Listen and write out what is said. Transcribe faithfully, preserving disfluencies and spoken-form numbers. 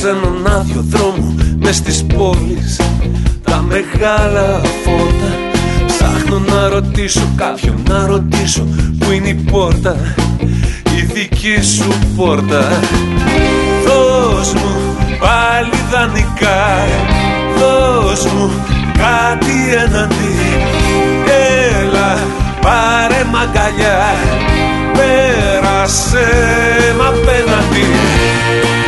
σε έναν άδειο δρόμο μες στις πόλεις, τα μεγάλα φώτα. Ψάχνω να ρωτήσω κάποιον, να ρωτήσω που είναι η πόρτα, η δική σου πόρτα. Δώσ' μου πάλι δανεικά, δώσ' μου κάτι εναντί. Έλα πάρε μ' αγκαλιά, πέρασε μ' απέναντι.